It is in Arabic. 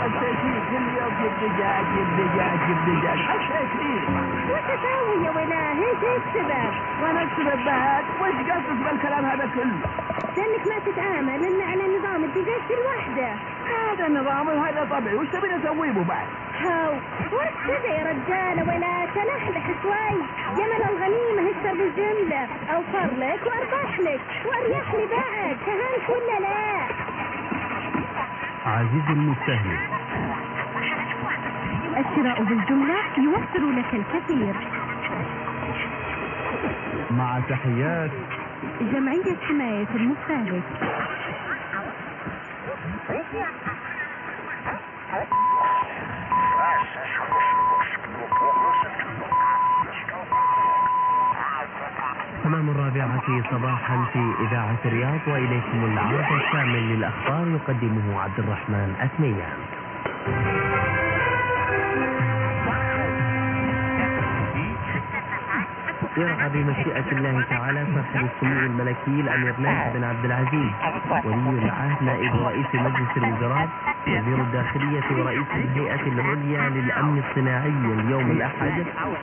حسيتيه كل يوم جيب دجاج جيب دجاج جيب دجاج حسيتيه. وش اسوي يا ولاه؟ ايش السبب؟ وانا السبب بعد وش قصدك بالكلام هذا كله؟ لانك ما تتآمل الا على نظام الدجاج في الوحدة. هذا النظام وهذا طبعي، وش تبي نسويه بعد؟ هاو وش كذا يا رجالة؟ ولا تلحلح شوي. جمل الغنيمة اشتر بالجملة، اوفر لك واربح لك واريح لي بعد. فهمت ولا لا؟ عزيزي المستهلك، الشراء بالجملة يوفر لك الكثير. مع تحيات جمعية حماية المستهلك. تمام 4 صباحا في إذاعة الرياض، وإليكم العرض الشامل للأخبار يقدمه عبد الرحمن أثنية. يرعى بمشيئة الله تعالى صاحب السمو الملكي الأمير نايف بن عبد العزيز ولي العهد نائب رئيس مجلس الوزراء وزير الداخلية ورئيس الهيئة العليا للأمن الصناعي اليوم الأحد